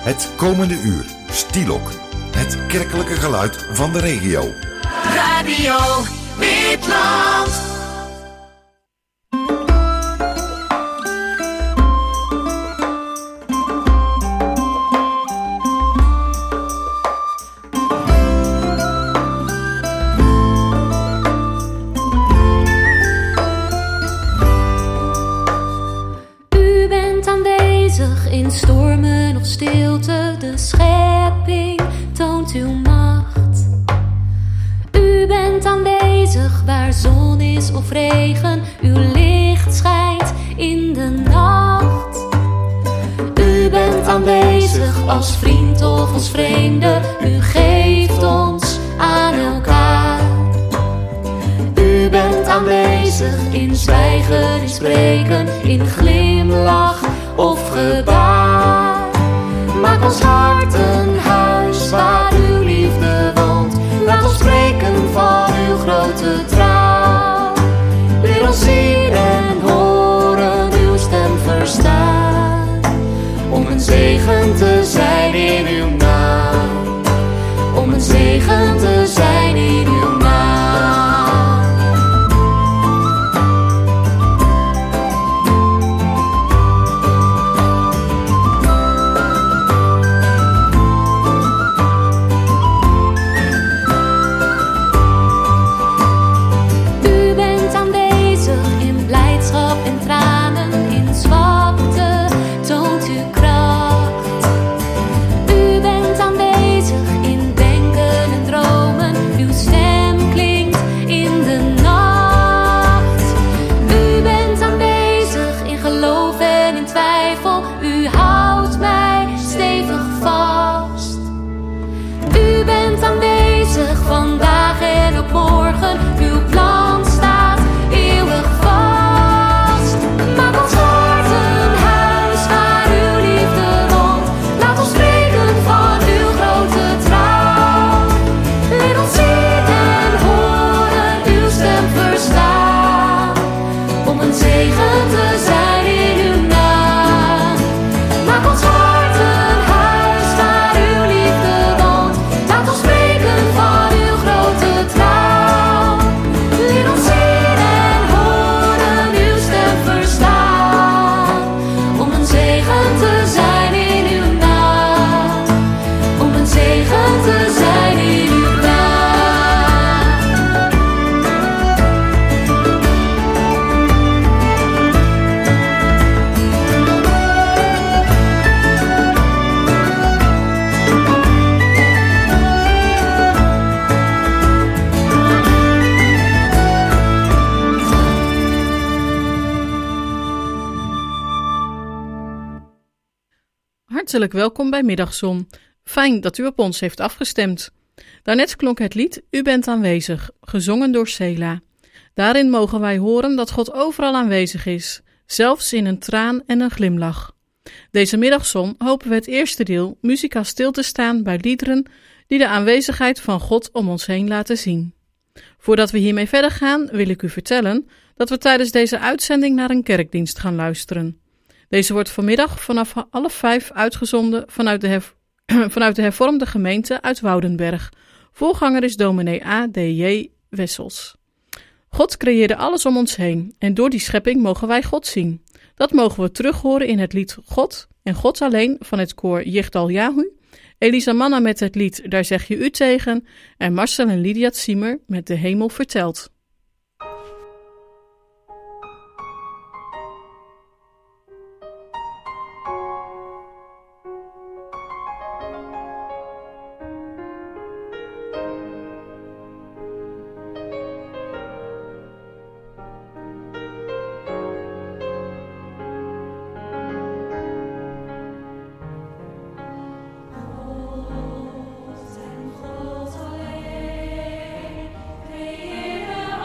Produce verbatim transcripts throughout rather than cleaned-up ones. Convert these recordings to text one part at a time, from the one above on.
Het komende uur, Stielok. Het kerkelijke geluid van de regio. Radio Witland. In stormen of stilte, de schepping toont uw macht. U bent aanwezig waar zon is of regen, uw licht schijnt in de nacht. U bent aanwezig als vriend of als vreemde, u geeft ons aan elkaar. U bent aanwezig in zwijgen, in spreken, in glimlach of gebaar. Maak ons hart een huis waar uw liefde woont. Laat ons spreken van uw grote trouw. Leer ons zien en horen, uw stem verstaan. Om een zegen te zijn in uw naam. Om een zegen te zijn in uw naam. Vandaag en op morgen, uw plan staat eeuwig vast. Maak ons hart een huis waar uw liefde woont. Laat ons spreken van uw grote trouw. Leer ons zien en horen, uw stem verstaan. Om een zegen te zijn in uw naam. Maak ons hart een huis waar uw liefde woont. Laat ons spreken van Hartelijk welkom bij Middagzon. Fijn dat u op ons heeft afgestemd. Daarnet klonk het lied U bent aanwezig, gezongen door Sela. Daarin mogen wij horen dat God overal aanwezig is, zelfs in een traan en een glimlach. Deze middagzon hopen we het eerste deel muzikaal stil te staan bij liederen die de aanwezigheid van God om ons heen laten zien. Voordat we hiermee verder gaan, wil ik u vertellen dat we tijdens deze uitzending naar een kerkdienst gaan luisteren. Deze wordt vanmiddag vanaf half vijf uitgezonden vanuit de, herv- vanuit de hervormde gemeente uit Woudenberg. Voorganger is dominee A D J Wessels. God creëerde alles om ons heen en door die schepping mogen wij God zien. Dat mogen we terug horen in het lied God en God alleen van het koor Yigdal Yahu, Elisa Manna met het lied Daar zeg je u tegen en Marcel en Lydia Siemer met De Hemel vertelt. God en God alleen, creëerde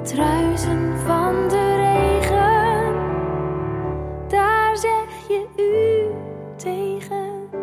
het ruisen van de regen, daar zeg je u tegen.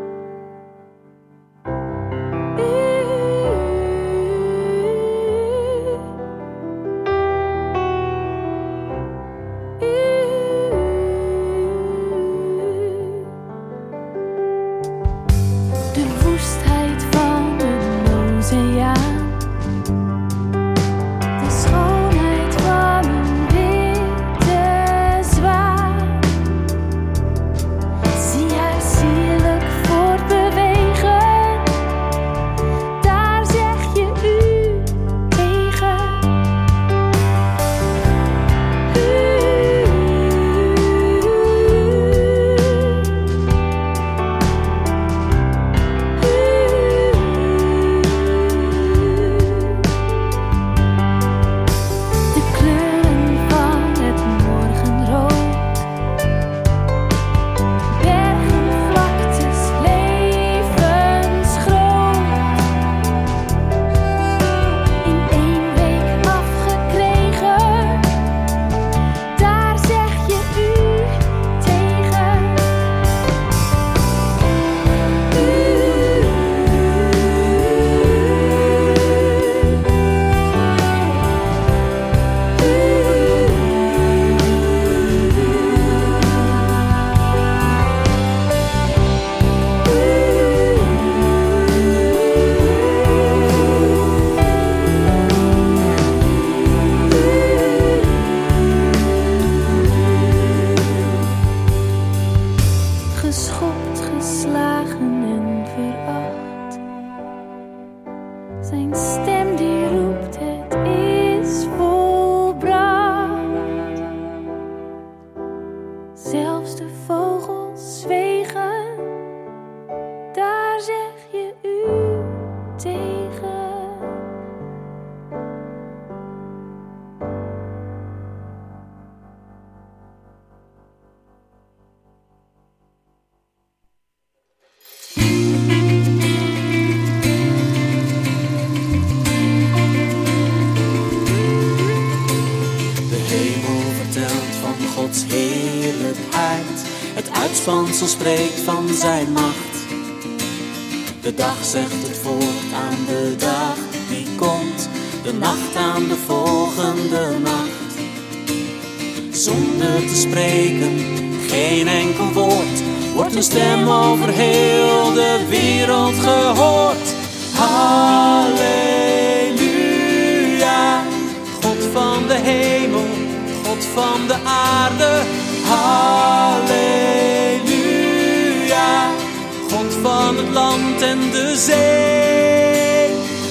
Uitspansel spreekt van zijn macht. De dag zegt het voort aan de dag die komt, de nacht aan de volgende nacht. Zonder te spreken, geen enkel woord, wordt een stem over heel de wereld gehoord. Halleluja, God van de hemel, God van de aarde. Halleluja, God van het land en de zee.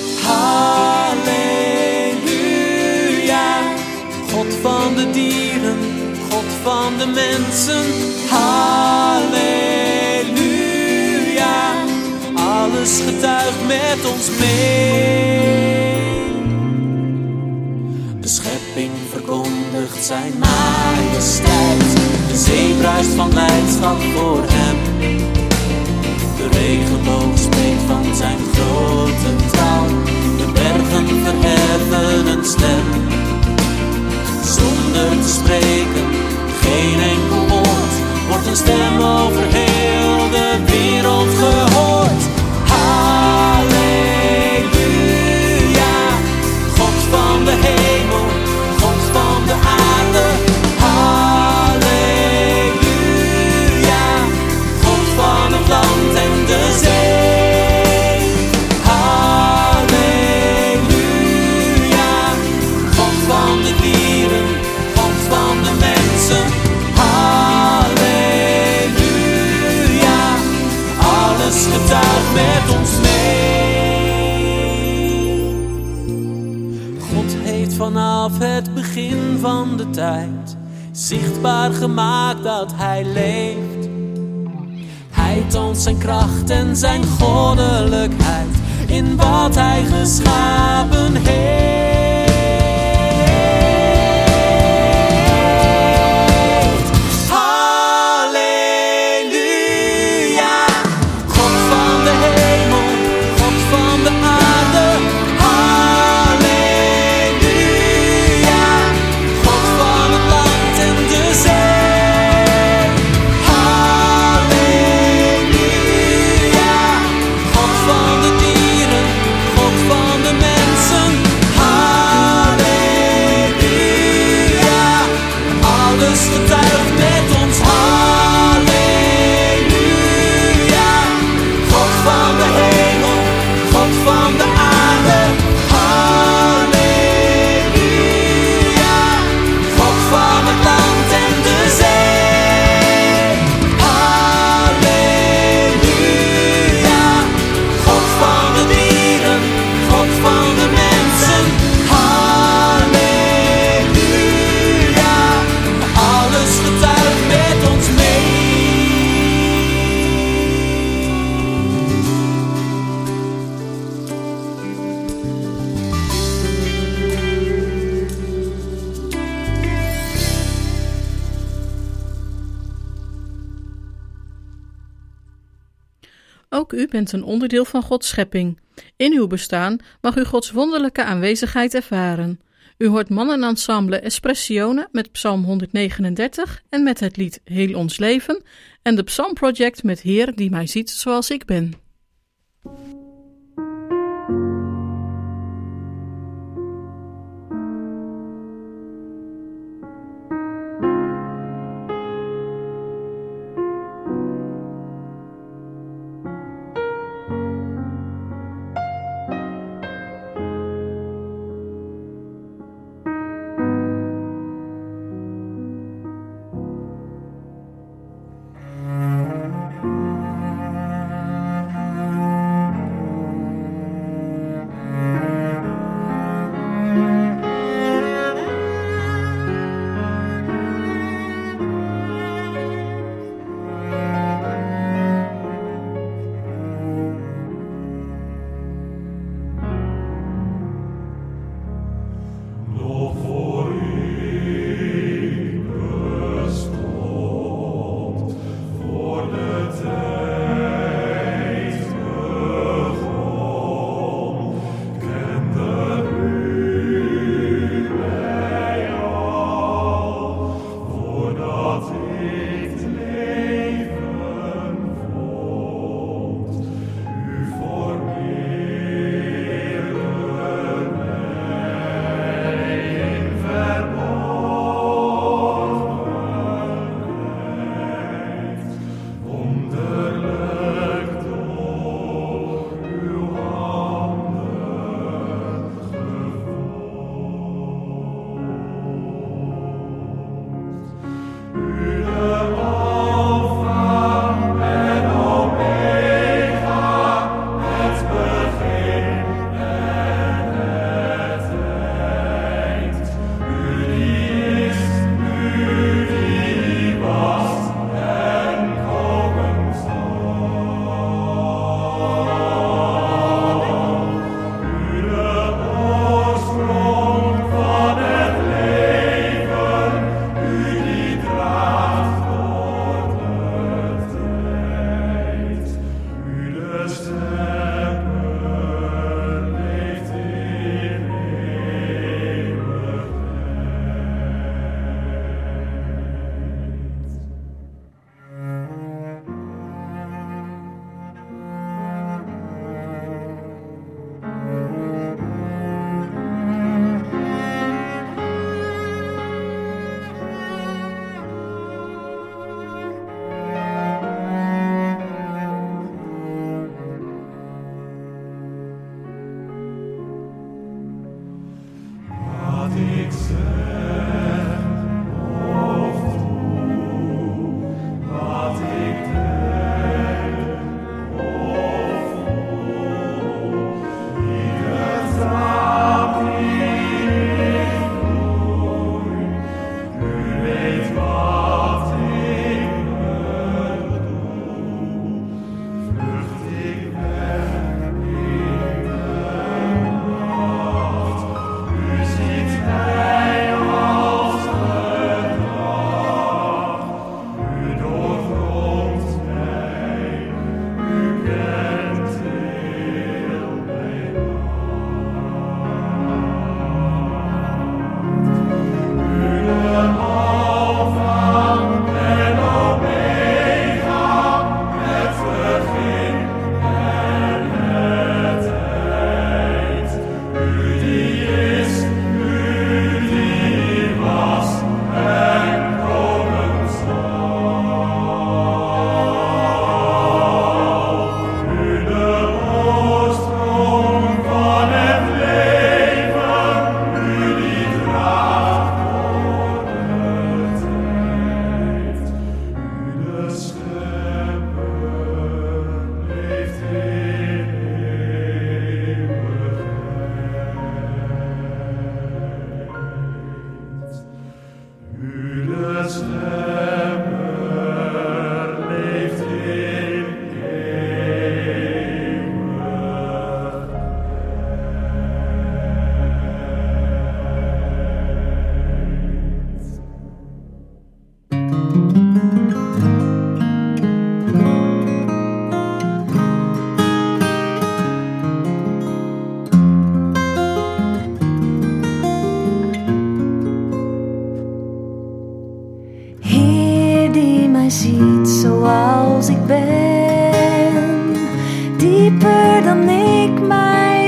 Halleluja, God van de dieren, God van de mensen. Halleluja, alles getuigt met ons mee. De schepping verkondigt zijn majesteit. De zee bruist van blijdschap voor hem. De regenboog spreekt van zijn grote trouw. De bergen verheffen een stem. Zonder te spreken, geen enkel woord, wordt een stem over heel de wereld gehoord. Halleluja, God van de hemel, God van de aarde. Halleluja, God van het land en de zee. Halleluja, God van de dieren, God van de mensen. Halleluja, alles getuigt met ons mee. God heeft vanaf het begin van de tijd zichtbaar gemaakt dat hij leeft. Hij toont zijn kracht en zijn goddelijkheid in wat hij geschapen heeft. Halleluja, God van de hemel, God van de aarde. Halleluja, Ook u bent een onderdeel van Gods schepping. In uw bestaan mag u Gods wonderlijke aanwezigheid ervaren. U hoort mannenensemble Espressione met Psalm honderdnegenendertig en met het lied Heel ons leven en de Psalm Project met Heer die mij ziet zoals ik ben.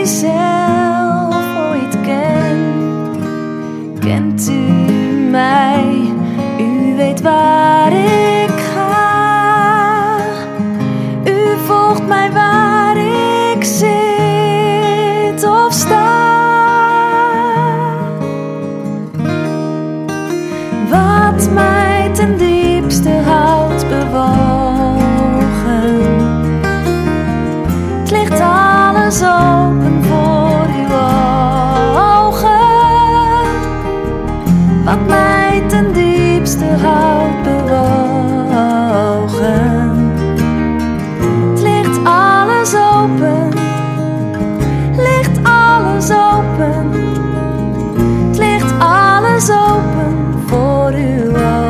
zelf ooit ken. Kent u mij? U weet waar ik ga. U volgt mij waar ik zit of sta. Wat mij ten diepste houdt bewogen. Het ligt alles open voor uw ogen. Wat mij ten diepste houdt bewogen. Het ligt alles open. Ligt alles open. Het ligt alles open voor uw ogen.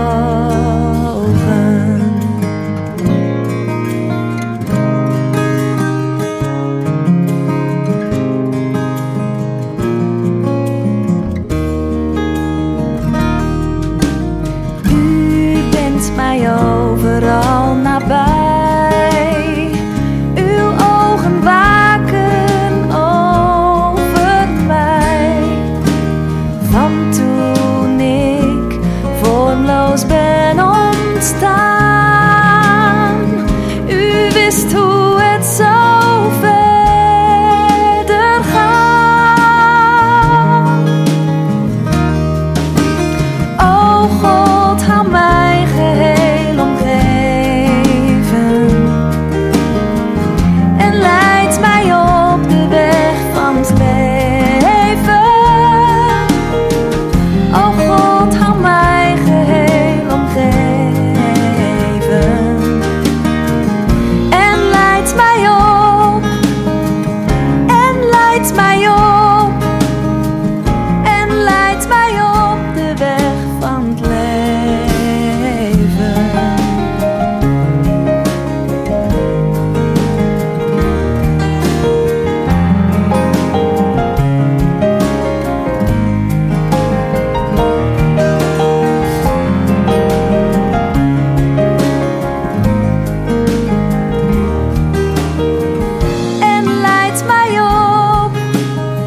Mij overal nabij. Uw ogen waken over mij. Van toen ik vormloos ben ontstaan. U wist hoe het zou verder gaan. O God, hou mij geheel omgeven en leid mij op de weg van het leven. O God, hou mij geheel omgeven en leid mij op, en leid mij op, en leid mij op de weg van het leven. En leid mij op,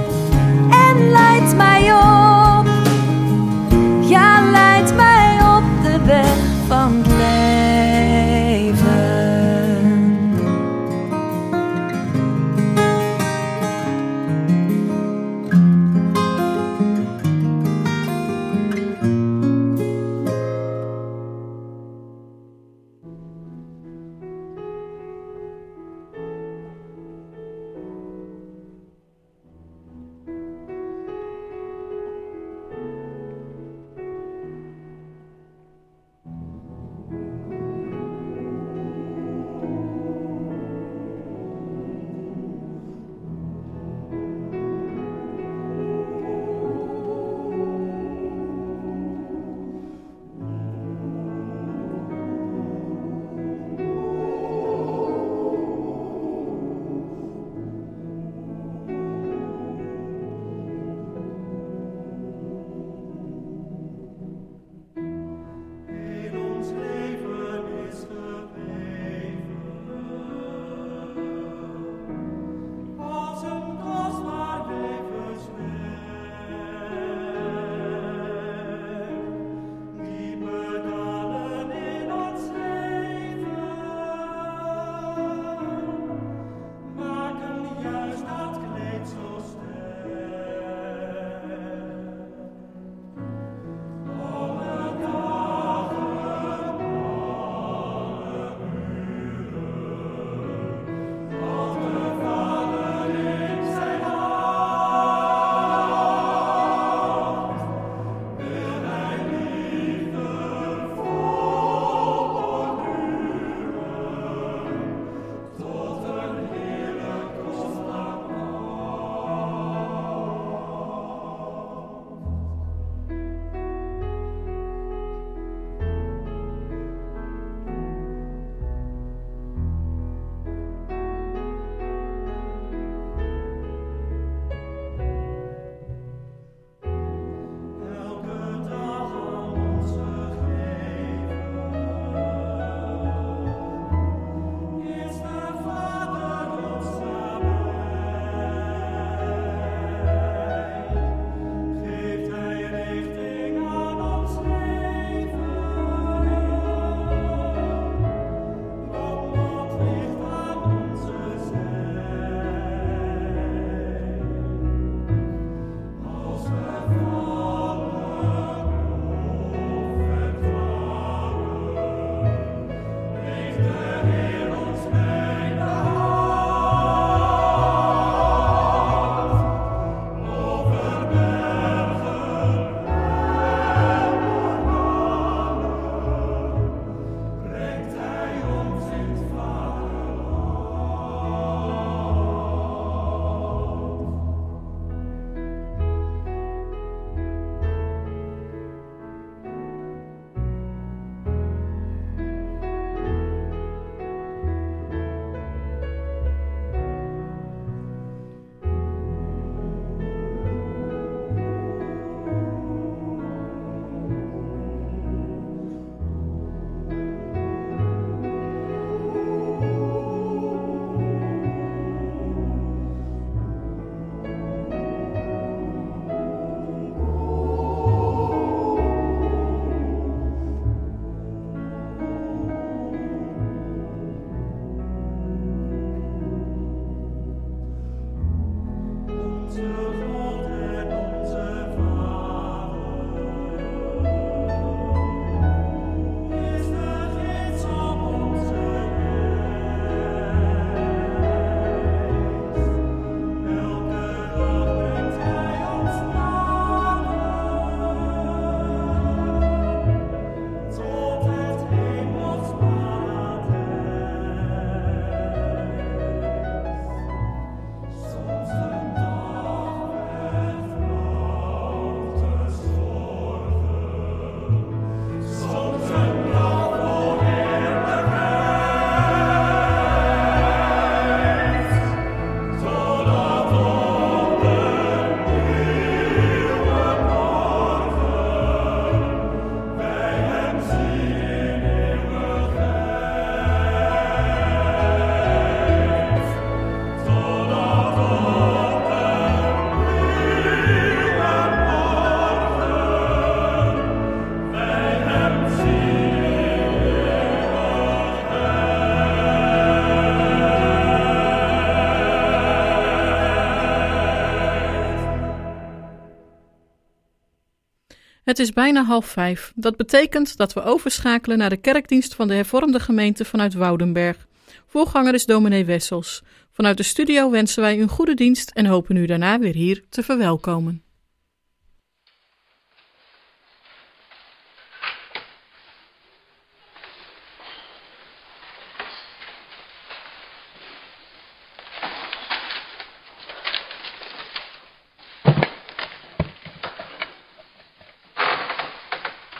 Het is bijna half vijf. Dat betekent dat we overschakelen naar de kerkdienst van de hervormde gemeente vanuit Woudenberg. Voorganger is dominee Wessels. Vanuit de studio wensen wij u een goede dienst en hopen u daarna weer hier te verwelkomen.